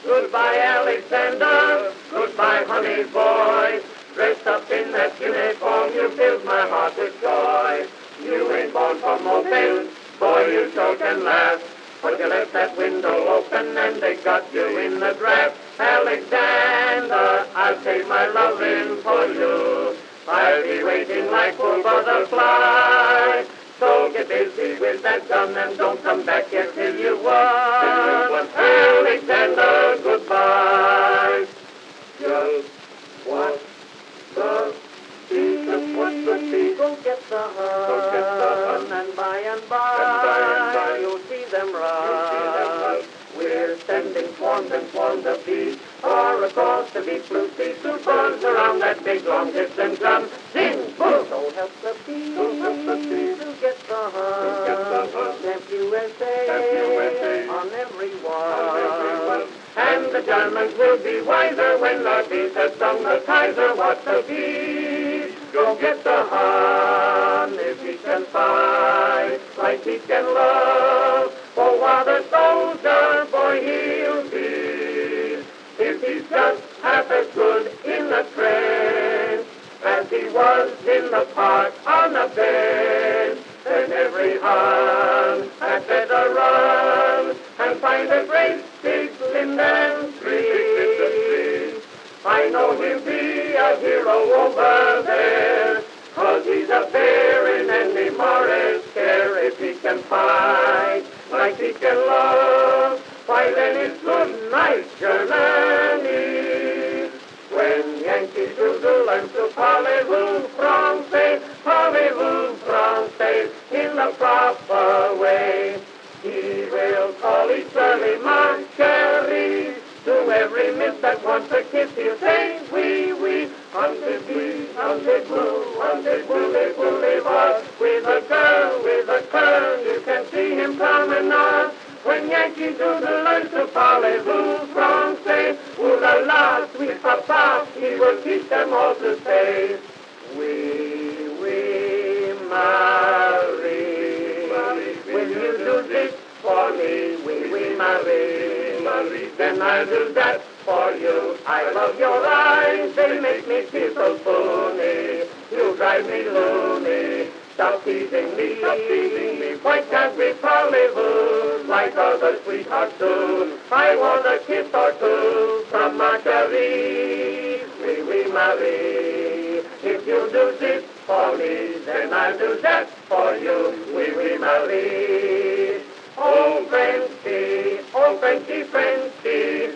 Goodbye, Alexander. Goodbye, honey boy. Dressed up in that uniform, you filled my heart with joy. You ain't born for moping, boy, you sure can laugh. But you left that window open and they got you in the draft. Alexander, I'll save my loving for you. I'll be waiting like a butterfly. So get busy with that gun and don't come back yet till you won. Alexander, goodbye. Just what the sea, just what the sea. Go get the hun, and by you'll see them run. We're sending swarms and swarms of bees far across the deep blue sea to buzz around that big long distant drum. Sing, boo! So help the bees, to get the hun. Stamp USA on everyone. And the Germans will be wiser when the bees have sung the Kaiser. Watch the bees, go get the Hun. If he can fight like he can love, oh, what a soldier boy he'll be. If he's just half as good in the trench as he was in the park on the bench, then every Hun had better run and find a great big linden tree. I know he'll be a hero over there, 'cause he's a bear in any Morris care. If he can fight like he can love, why then it's good night, Germany. When Yankee Doodle learns to parlez-vous français, parlez-vous français in the proper way, he will call each early ma chérie. To every miss that wants a kiss, he'll say, oui, oui, rendezvous, boulevard. With a girl, you can see him promenade. When Yankee Doodle learns to parlez-vous français, ooh la la, sweet papa, he will teach them all to say, oui, Marie. Will you do this for me? Oui, Marie. Then I'll do that for you. I love your eyes, they make me feel so phony. You drive me loony. Stop teasing me. Why can't we parlez-vous like other sweethearts do? I want a kiss or two from ma chérie. Oui, Marie. If you do this for me, then I'll do that for you. Oui, Marie. Oh, Frenchy, Frenchy.